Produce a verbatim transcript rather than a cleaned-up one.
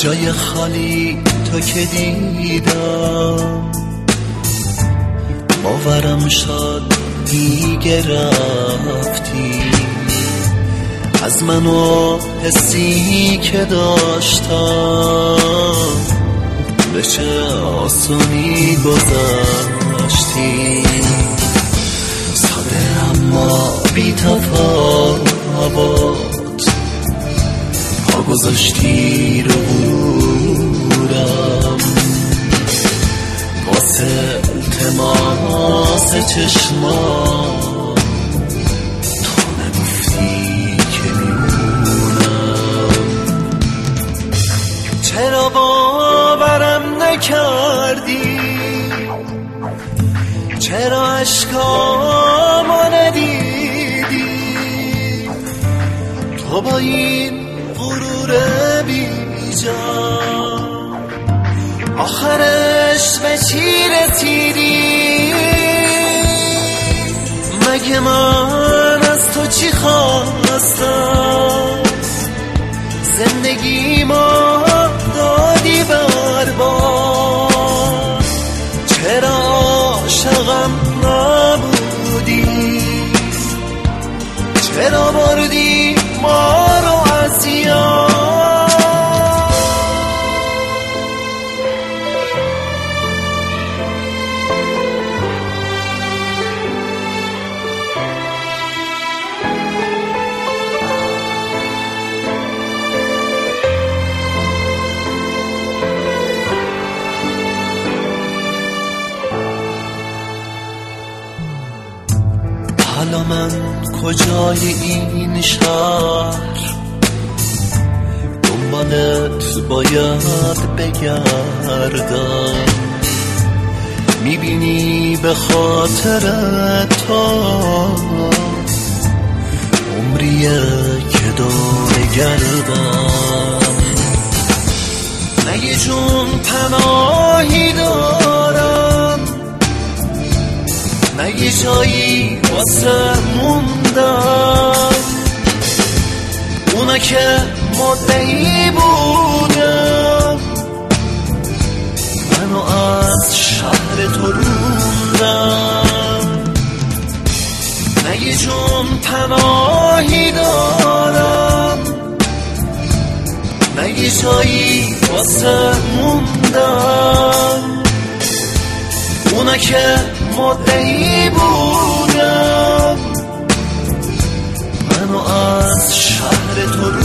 جای خالی تو که دیدم باورم شد دیگه رفتی، از من و حسی که داشتم به چه آسونی گذشتی. ساده اما بی تفاوت پا گذاشتی رو غرورم، واسه التماس چشمام تو نگفتی که میمونم. چرا باورم نکردی؟ چرا عشقامو ندیدی؟ تو با این غرور بیجان آخرش به چی رسیدی؟ مگه من از تو چی خواستم؟ زندگی ما دادی برباد، چرا عاشقم نبودی؟ چرا بردی ما رو از یاد؟ حالا من کجای این شهر دنبالت باید بگردم؟ میبینی به خاطر تو عمریه که دور گردم. مگه جون پناهی دارم؟ مگه جایی واسه موندم؟ اونا که مدعی بودم منو از شهر تو روندم. مگه جون پناهی دارم؟ مگه جایی واسه موندم؟ اونا که مدعی بودم منو از شهر تو